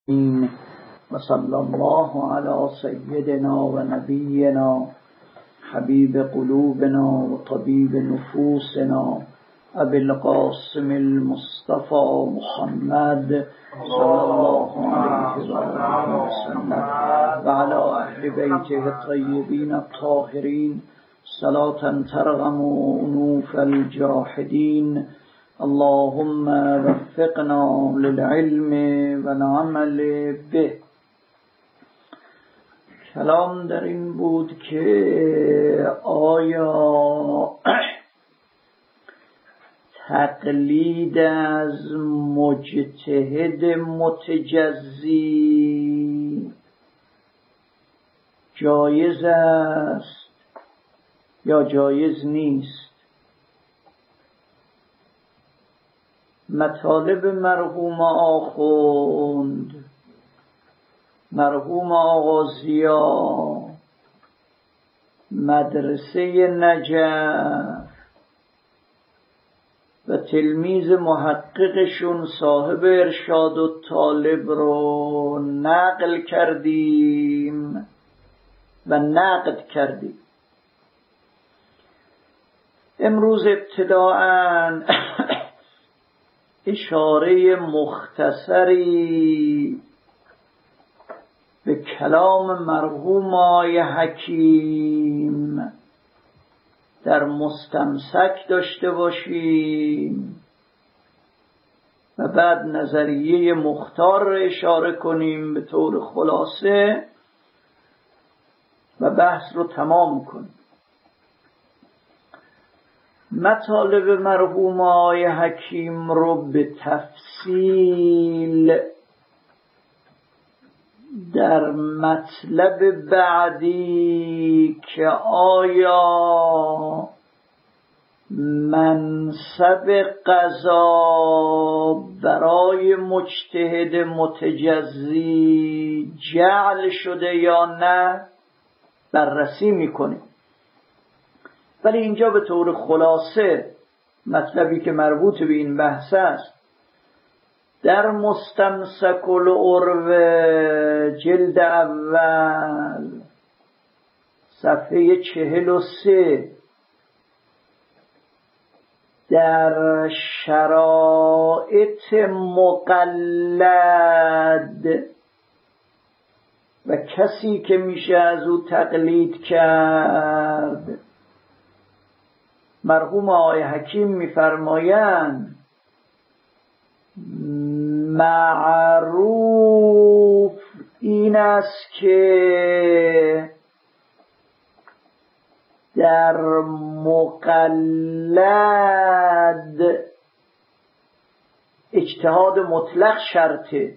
وصلى الله على سيدنا ونبينا حبيب قلوبنا وطبيب نفوسنا أبي القاسم المصطفى محمد صلى الله عليه وآله وسلم وعلى أهل بيته الطيبين الطاهرين صلاة ترغم أنوف الجاحدين. اللهم وفقنا للعلم والعمل به. کلام در این بود که آیا تقلید از مجتهد متجزی جایز است یا جایز نیست؟ مطالب مرحوم آخوند، مرحوم آقا ضیا، مدرسه نجف و تلمیذ محققشون صاحب ارشاد الطالب رو نقل کردیم و نقد کردیم. امروز ابتداءً اشاره مختصری به کلام مرحوم آقای حکیم در مستمسک داشته باشیم و بعد نظریه مختار را اشاره کنیم به طور خلاصه و بحث رو تمام کنیم. مطالب مرحوم آقای حکیم رو به تفصیل در مطلب بعدی که آیا منصب قضا برای مجتهد متجزی جعل شده یا نه بررسی میکنیم. ولی اینجا به طور خلاصه مطلبی که مربوط به این بحث است در مستمسک العروة جلد اول صفحه 43 در شرایط مقلد و کسی که میشه از او تقلید کرد، مرحوم آقای حکیم میفرمایند معروف این است که در مقلد اجتهاد مطلق شرطه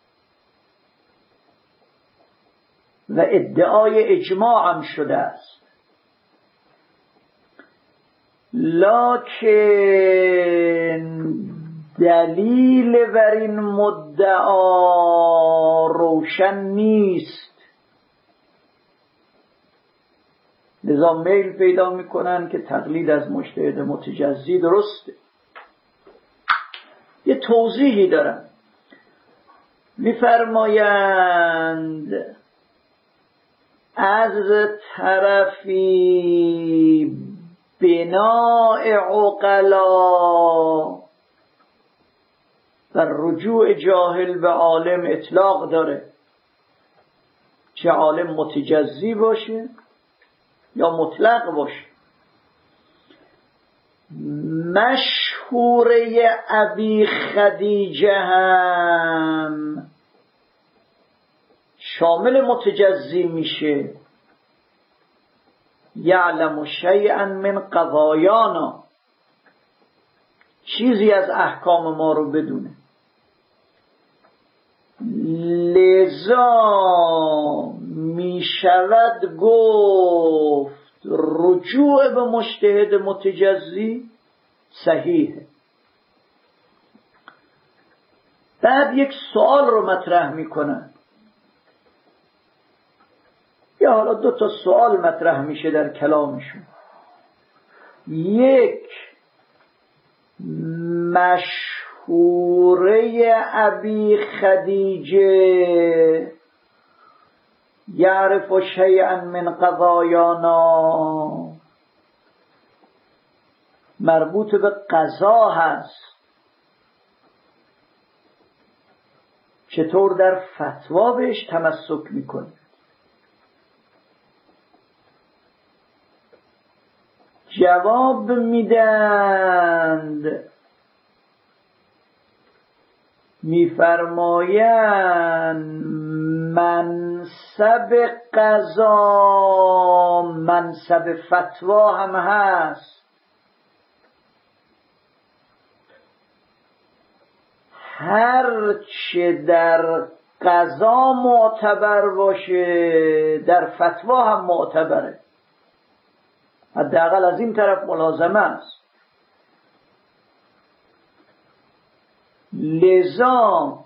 و ادعای اجماع هم شده است، لکن دلیل بر این مدعا روشن نیست، لذا میل پیدا میکنن که تقلید از مجتهد متجزی درسته. یه توضیحی دارن، میفرمایند از طرفی بناء عقلا و رجوع جاهل به عالم اطلاق داره، چه عالم متجزی باشه یا مطلق باشه. مشهوره ابی خدیجه هم شامل متجزی میشه، یعلم شیئا من قضایانا، چیزی از احکام ما رو بدونه، لذا می شود گفت رجوع به مجتهد متجزی صحیحه. بعد یک سوال رو مطرح میکنن، یا حالا 2 تا سوال مطرح میشه در کلامشون. یک، مشهور مشهوره ابی خدیجه یعرف شیئا من قضایانا مربوط به قضا هست. چطور در فتوا بهش تمسک میکنه؟ جواب میدند، میفرمایند منصب قضا منصب فتوا هم هست. هر چه در قضا معتبر باشه در فتوا هم معتبره. حداقل از این طرف ملازمه است. لذا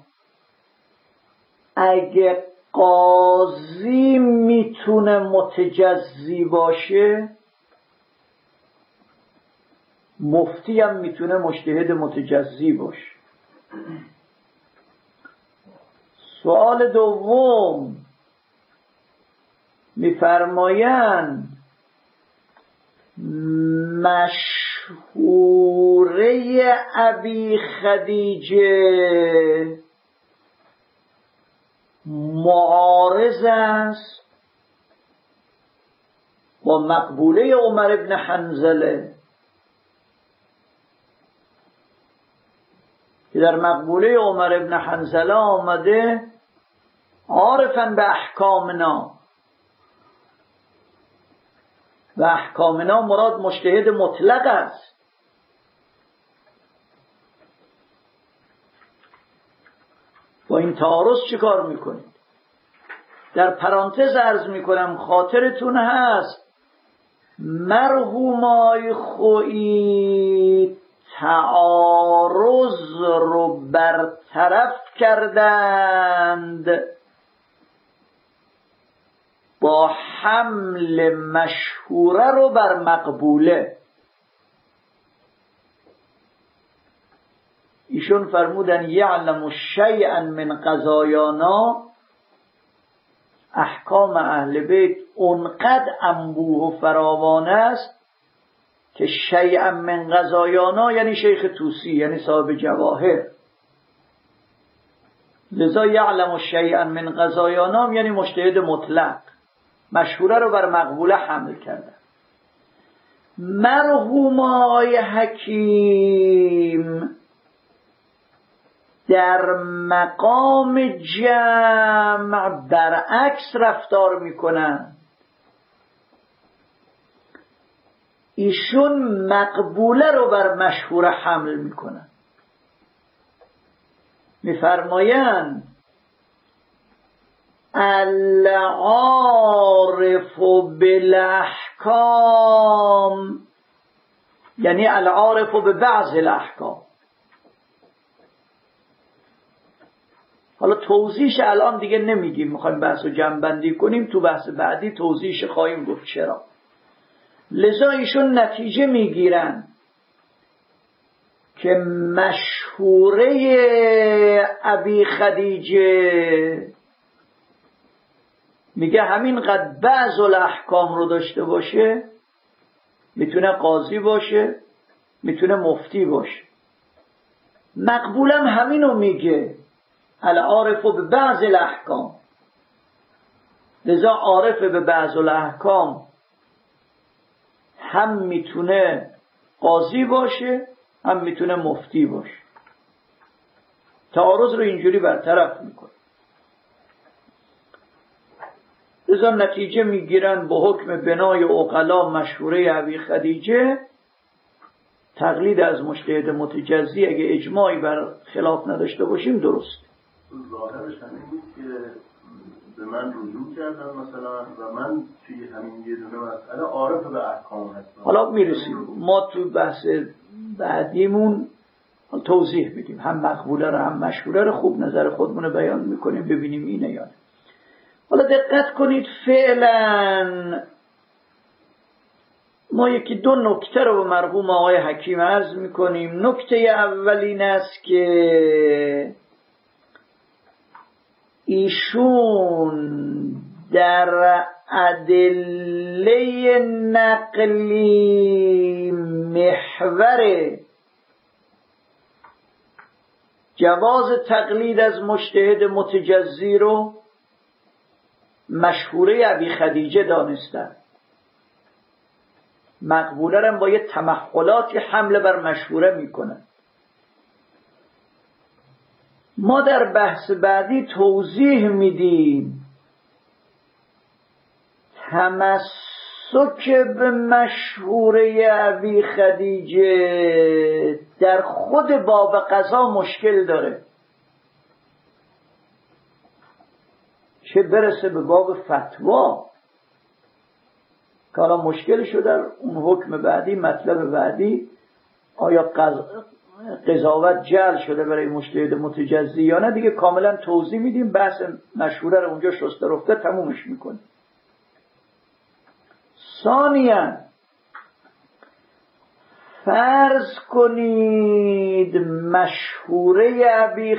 اگه قاضی میتونه متجزی باشه، مفتی هم میتونه مجتهد متجزی باشه. سوال دوم میفرمایند مشهوره ابی خدیجه معارض است با مقبوله عمر بن حنظله که در مقبوله عمر بن حنظله آمده عارفاً به احکامنا، و احکامنا مراد مجتهد مطلق است. با این تعارض چی کار میکنید؟ در پرانتز عرض میکنم خاطرتون هست مرحومای خویی تعارض رو برطرف کردند با حمل مشهوره رو بر مقبوله. ایشون فرمودن یعلم شیئا من قضایانا، احکام اهل بیت اونقدر انبوه و فراوان است که شیئا من قضایانا یعنی شیخ طوسی، یعنی صاحب جواهر. لذا یعلم شیئا من قضایانا یعنی مجتهد مطلق. مشهوره رو بر مقبوله حمل کردن. مرحوم آقای حکیم در مقام جمع برعکس رفتار میکنن. ایشون مقبوله رو بر مشهوره حمل میکنن. میفرمایند العارف بالاحکام یعنی العارف ببعض الاحکام. حالا توضیحش الان دیگه نمیگیم، میخوایم بحث رو جمع کنیم، تو بحث بعدی توضیحش خواهیم گفت چرا. لذا ایشون نتیجه میگیرن که مشهوره ابی خدیجه میگه همین قد بعض الاحکام رو داشته باشه، میتونه قاضی باشه، میتونه مفتی باشه. مقبولم همینو میگه العارف به بعض الاحکام. لذا عارف به بعض الاحکام هم میتونه قاضی باشه هم میتونه مفتی باشه. تعارض رو اینجوری برطرف میکنه. لذا نتیجه میگیرن با حکم بنای عقلا مشهوره ابی خدیجه تقلید از مجتهد متجزی اگه اجماعی بر خلاف نداشته باشیم درست. ظاهرش همین بود که به من رجوع کردن مثلا و من توی همین یه دونه مسئله عارف به احکام هستم. حالا میرسیم ما تو بحث بعدیمون توضیح بدیم، هم مقبوله رو هم مشهوره رو خوب نظر خودمون رو بیان میکنیم ببینیم اینه یا نه. حالا دقت کنید فعلا ما یکی دو نکته رو به مرحوم آقای حکیم عرض میکنیم. نکته اول این است که ایشون در ادله نقلی محور جواز تقلید از مجتهد متجزی رو مشهوره ابی خدیجه دانستن. مقبوله را با یه تمحلاتی حمله بر مشهوره میکنن. ما در بحث بعدی توضیح میدیم تمسک به مشهوره ابی خدیجه در خود باب قضا مشکل داره، چه برسه به باب فتوا که حالا مشکلشو در اون حکم بعدی، مطلب بعدی، آیا قضاوت جعل شده برای مجتهد متجزی یا نه، دیگه کاملا توضیح میدیم. بحث مشهوره رو اونجا شسته رفته تمومش میکنیم. ثانیاً فرض کنید مشهوره ابی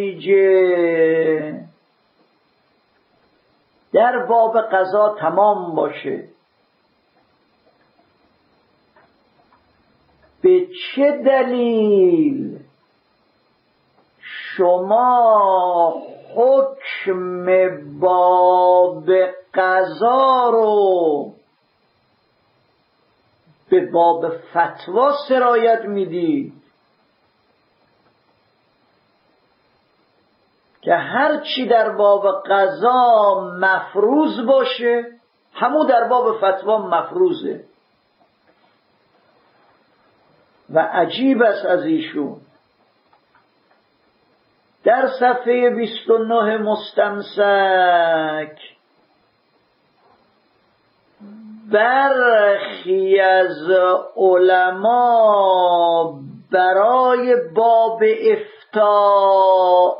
خدیجه در باب قضا تمام باشه، به چه دلیل شما حکم باب قضا رو به باب فتوا سرایت میدید که هر چی در باب قضا مفروض باشه همون در باب فتوا مفروضه؟ و عجیب است از ایشون در صفحه 29 مستمسک برخی از علما برای باب افتاء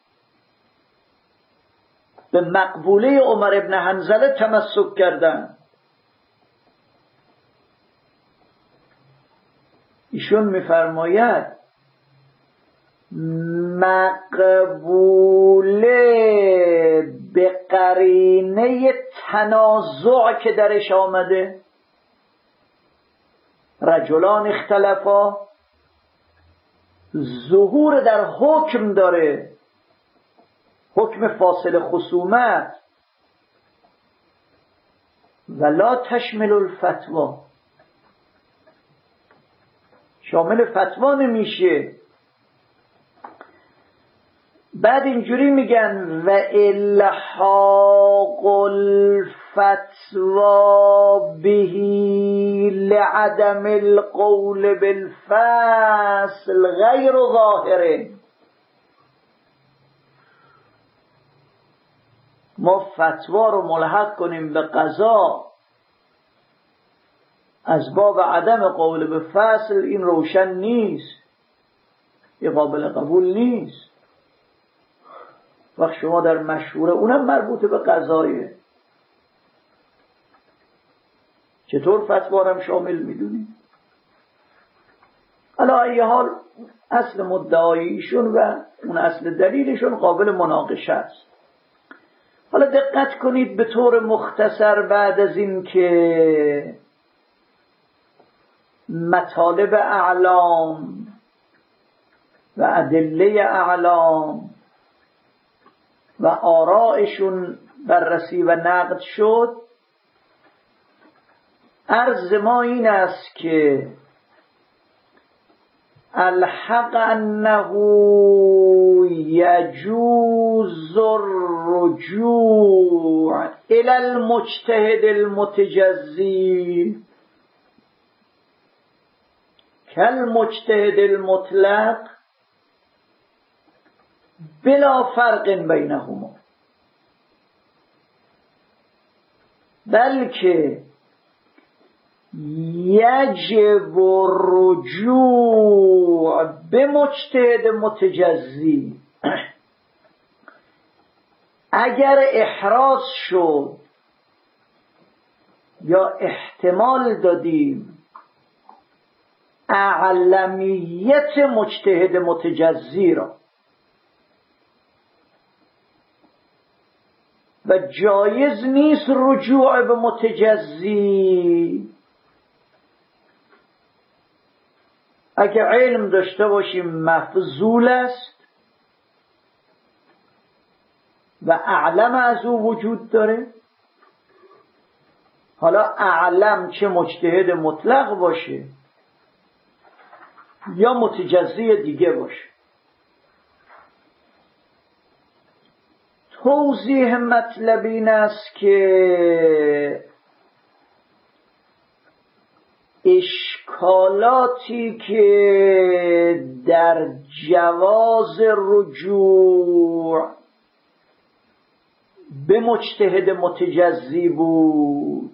به مقبوله عمر ابن حنظله تمسک کردند. ایشون میفرماید مقبوله به قرینه تنازع که درش آمده، رجلان اختلافا، ظهور در حکم داره، حکم فاصل خصومت، ولا تشمل الفتوا، شامل فتوا نمیشه. بعد اینجوری میگن و الحاق الفتوا بهی لعدم القول بالفصل غیر ظاهره. ما فتوا رو ملحق کنیم به قضا از باب عدم قول به فصل، این روشن نیست، این قابل قبول نیست. وقت شما در مشهوره، اونم مربوط به قضایه، چطور فتوا رو شامل میدونی؟ حالا ای حال اصل مدعاییشون و اون اصل دلیلشون قابل مناقشه است. حالا دقت کنید به طور مختصر بعد از این که مطالب اعلام و ادله اعلام و آرائشون بررسی و نقد شد، عرض ما این است که الحق انه یجوز الرجوع الى المجتهد المتجزی کالمجتهد المطلق بلا فرق بینهما، بلکه یجب الرجوع به مجتهد متجزی اگر احراز شد یا احتمال دادیم اعلمیت مجتهد متجزی را و جایز نیست رجوع به متجزی. اگر علم داشته باشیم مفضول است و اعلم از او وجود داره، حالا اعلم چه مجتهد مطلق باشه یا متجزی دیگه باشه. توضیح مطلب این است که اشکالاتی که در جواز رجوع به مجتهد متجزی بود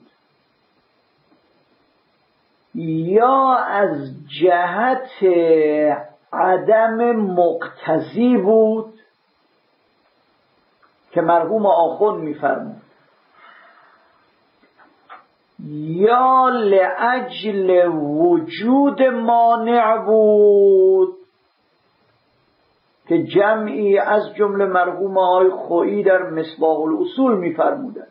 یا از جهت عدم مقتضی بود که مرحوم آخوند می‌فرمود، یا لأجل وجود مانع بود که جمعی از جمله مرحوم آقای خویی در مصباح الاصول می‌فرمودند،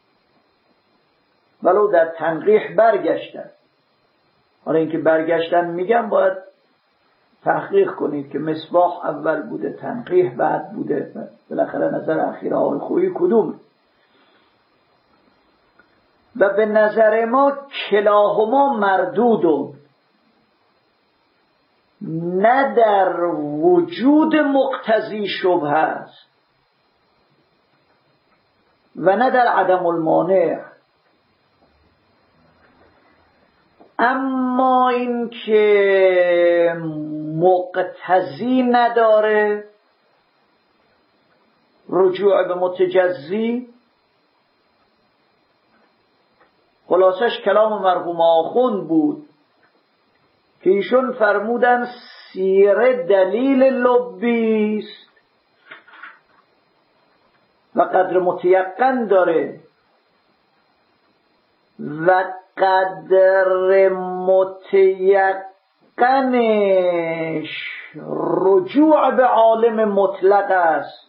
ولو در تنقیح برگشتن. حالا اینکه برگشتن میگم باید تحقیق کنید که مصباح اول بوده تنقیح بعد بوده، بالاخره نظر اخیر آقای خویی کدومه؟ و به نظر ما کلاهما مردود، نه در وجود مقتضی شبهه است و نه در عدم المانع. اما این که مقتضی نداره رجوع به متجزی، خلاصش کلام مرحوم آخوند بود که ایشون فرمودن سیره دلیل لبی است و قدر متیقن داره و قدر متیقنش رجوع به عالم مطلق است.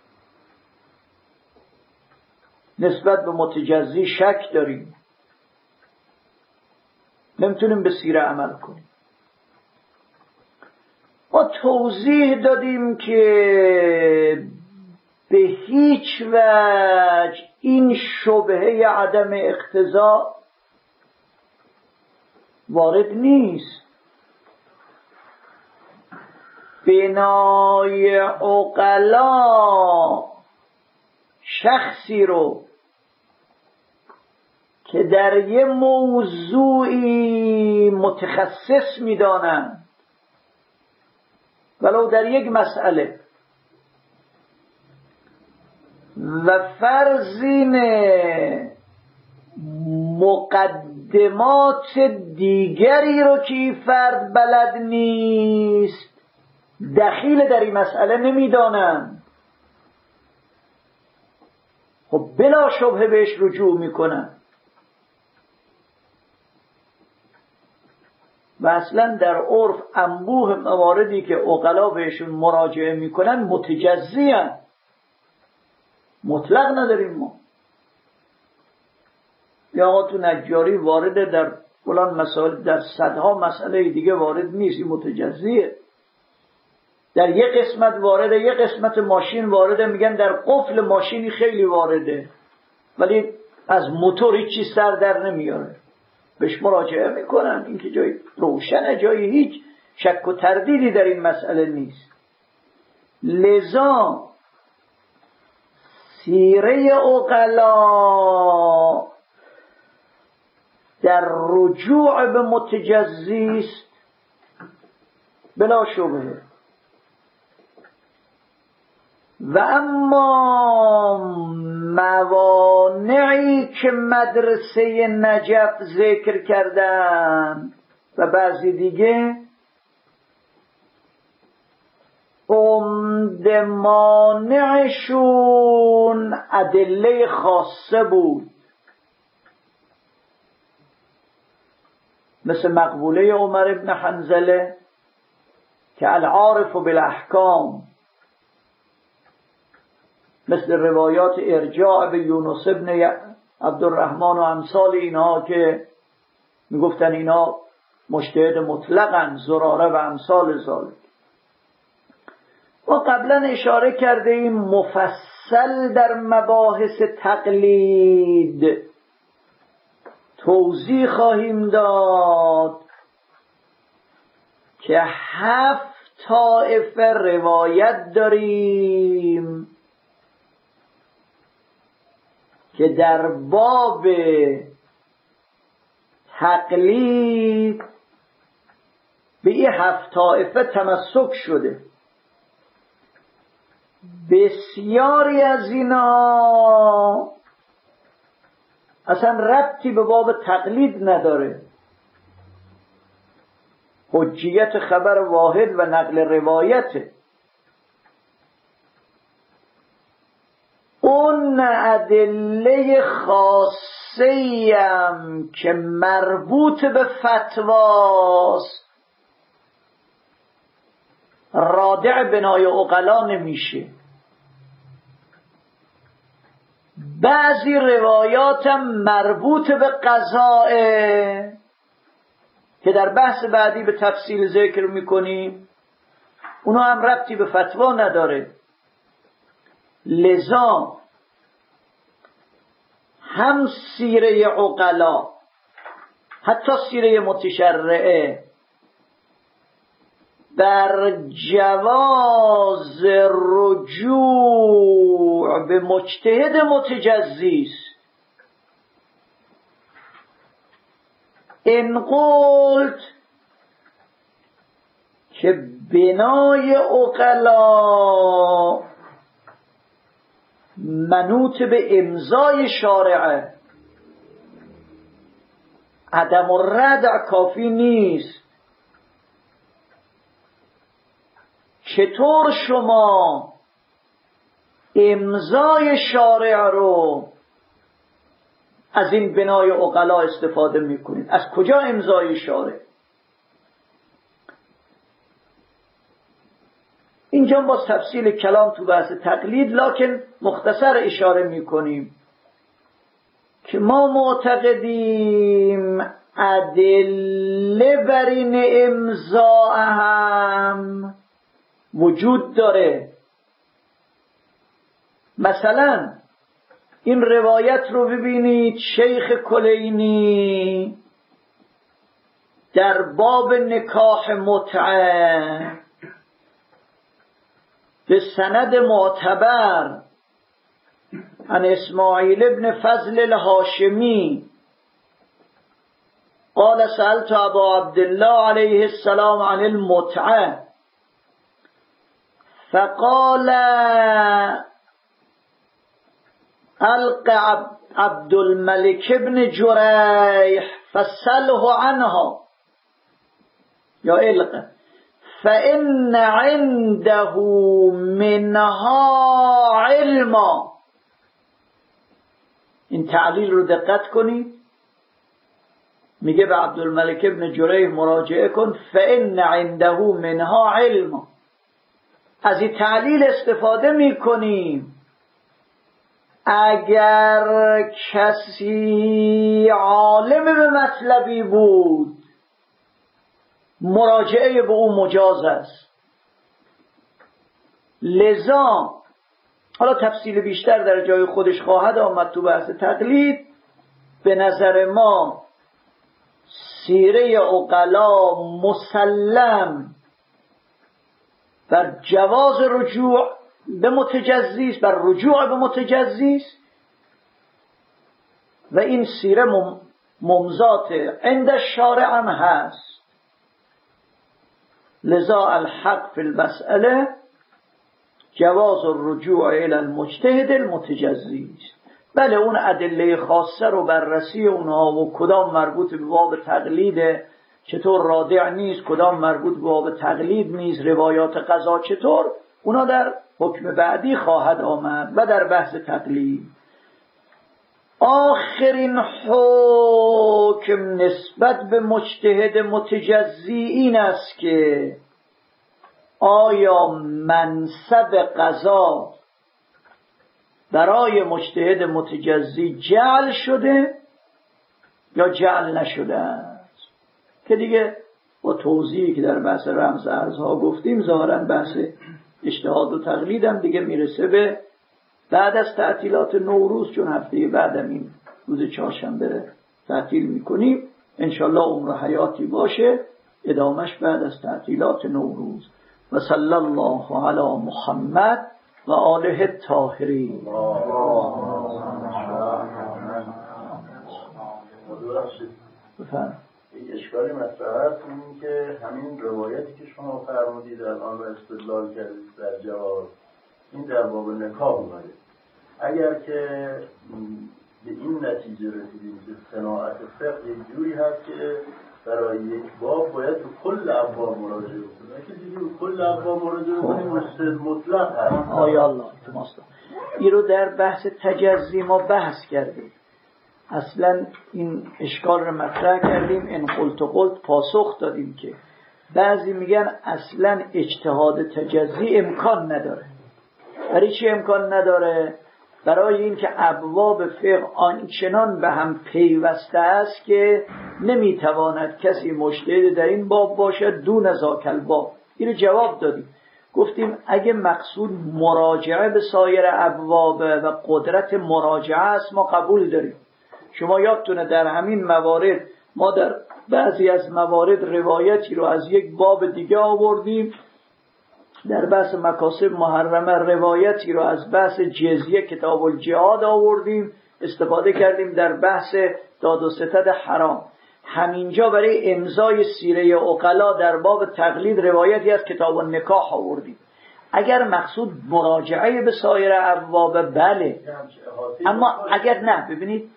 نسبت به متجزی شک داریم، نمیتونیم به سیره عمل کنیم. ما توضیح دادیم که به هیچ وجه این شبهه عدم اقتضا وارد نیست. بنای عقلا شخصی رو که در یه موضوعی متخصص میدانن، ولو در یک مسئله، و فرضین مقدمات دیگری رو که این فرد بلد نیست دخیل در این مسئله نمیدانن، خب بلا شبهه بهش رجوع میکنن. و اصلا در عرف انبوه مواردی که عقلا بهشون مراجعه میکنن متجزی هستند، مطلق نداریم ما. یا آقا تو نجاری وارده در فلان مسائل، در صدها مسئله دیگه وارد نیست، این متجزیه. در یک قسمت وارده، یک قسمت ماشین وارده، میگن در قفل ماشینی خیلی وارده ولی از موتور هیچ چیز سر در نمیاره، بهش مراجعه میکنن. این که جای روشنه، جای هیچ شک و تردیدی در این مسئله نیست. لذا سیره عقلا در رجوع به متجزی است بلا شبهه. و اما موانعی که مدرسه نجف ذکر کردن و بعضی دیگه، عمده مانعشون ادله خاصه بود. مثل مقبوله عمر بن حنظله که العارف بالاحکام، مثل روایات ارجاع به یونس بن عبدالرحمن و امثال اینها که میگفتن اینا مجتهد مطلقاً، زراره و امثال ذالک. ما قبلا اشاره کرده ایم مفصل در مباحث تقلید توضیح خواهیم داد که 7 طایفه روایت داریم که در باب تقلید به این 7 طایفه تمسک شده. بسیاری از اینا اصلا ربطی به باب تقلید نداره، حجیت خبر واحد و نقل روایته. اون ادله خاصه‌ایم که مربوط به فتواست رادع بنای عقلا نمیشه. بعضی روایاتم مربوط به قضاء که در بحث بعدی به تفصیل ذکر میکنیم، اونا هم ربطی به فتوا نداره. لذا هم سیره عقلا، حتی سیره متشرعه، در جواز رجوع به مجتهد متجزی است. ان قلت که بنای عقلا منوط به امضای شارعه، عدم الردع کافی نیست. چطور شما امضای شارع رو از این بنای عقلا استفاده میکنید؟ از کجا امضای شارع؟ اینجا باز تفصیل کلام تو بحث تقلید، لکن مختصر اشاره میکنیم که ما معتقدیم ادله بر این امضا هم وجود داره. مثلا این روایت رو ببینید، شیخ کلینی در باب نکاح متعه به سند معتبر عن اسماعیل ابن فضل الهاشمی قال سألت ابا عبدالله علیه السلام عن المتعه فقال الق عبد الملك ابن جريح فسأله عنها یا الق فإن عنده منها علما. این تعلیل رو دقت کنید، میگه به عبدالملک ابن جریح مراجعه کن، فإن عنده منها علما. از این تعلیل استفاده میکنیم اگر کسی عالم به مطلبی بود مراجعه به او مجاز است. لذا حالا تفصیل بیشتر در جای خودش خواهد آمد تو بحث تقلید. به نظر ما سیره عقلا مسلم بر جواز رجوع به متجزی است، بر رجوع به متجزی است و این سیره ممضات عند الشارع هم هست. لذا الحق فی المسئله جواز الرجوع الى المجتهد المتجزی است. بله اون ادله خاصه رو بررسی اونها و کدام مربوط به باب تقلید، چطور رادع نیست، کدام مربوط به باب تقلید نیست، روایات قضا چطور، اونا در حکم بعدی خواهد آمد و در بحث تقلید. آخرین حکم نسبت به مجتهد متجزی این است که آیا منصب قضا برای مجتهد متجزی جعل شده یا جعل نشده است، که دیگه با توضیحی که در بحث رمز ارزها گفتیم ظاهراً بحث اجتهاد و تقلیدم دیگه میرسه به بعد از تعطیلات نوروز، چون هفته بعدم این روز چهارشنبه تعطیل میکنیم انشالله عمر حیاتی باشه، ادامش بعد از تعطیلات نوروز. و صلی الله علی محمد و آله الطاهرین. یک اشکالی مطرح است، این که همین روایتی که شما فرمودید الان و استدلال کردید در جواب این در باب نکاح اومده. اگر که به این نتیجه رسیدیم که صناعت فقه یک جوری هست که برای یک باب باید تو کل ابواب مراجعه کنیم، که دیگه کل ابواب مراجعه کنیم مطلق هست. آیا الله این رو در بحث تجزی ما بحث کردیم، اصلا این اشکال رو مطرح کردیم، این قلت پاسخ دادیم که بعضی میگن اصلا اجتهاد تجزی امکان نداره. برای چی امکان نداره؟ برای این که ابواب فقه آنچنان به هم پیوسته است که نمیتواند کسی مجتهد در این باب باشد دون ذاک الباب. اینو جواب دادیم، گفتیم اگه مقصود مراجعه به سایر ابواب و قدرت مراجعه است ما قبول داریم. شما یادتونه در همین موارد ما در بعضی از موارد روایتی رو از یک باب دیگه آوردیم، در بحث مکاسب محرمه روایتی رو از بحث جزیه کتاب الجهاد آوردیم، استفاده کردیم در بحث داد و ستد حرام. همینجا برای امضای سیره عقلا در باب تقلید روایتی از کتاب النکاح آوردیم. اگر مقصود مراجعه به سایر ابواب بله، اما اگر نه، ببینید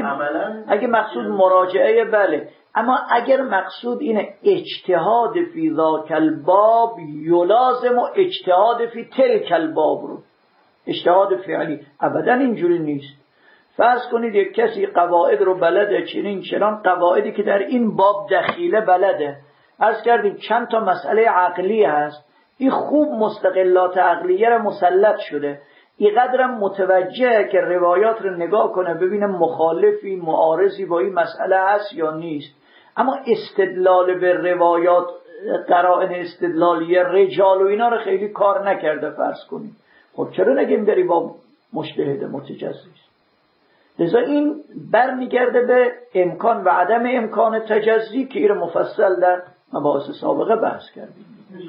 اگه مقصود مراجعه بله، اما اگر مقصود اینه اجتهاد فی ذاک الباب یلازم و اجتهاد فی تلک الباب رو، اجتهاد فعلی ابدا اینجوری نیست. فرض کنید یک کسی قواعد رو بلده، چنان قواعدی که در این باب دخیله بلده. عرض کردیم چند تا مسئله عقلی هست، این خوب مستقلات عقلیه رو مسلط شده، اینقدرم متوجه که روایات رو نگاه کنه ببینه مخالفی معارضی با این مسئله هست یا نیست. اما استدلال به روایات، قرائن استدلالیه، رجال و اینا رو خیلی کار نکرده. فرض کنید خب چرا نگیم داری با مجتهد متجزی؟ لذا این برمیگرده به امکان و عدم امکان تجزی که این رو مفصل در مباحث سابقه بحث کردیم.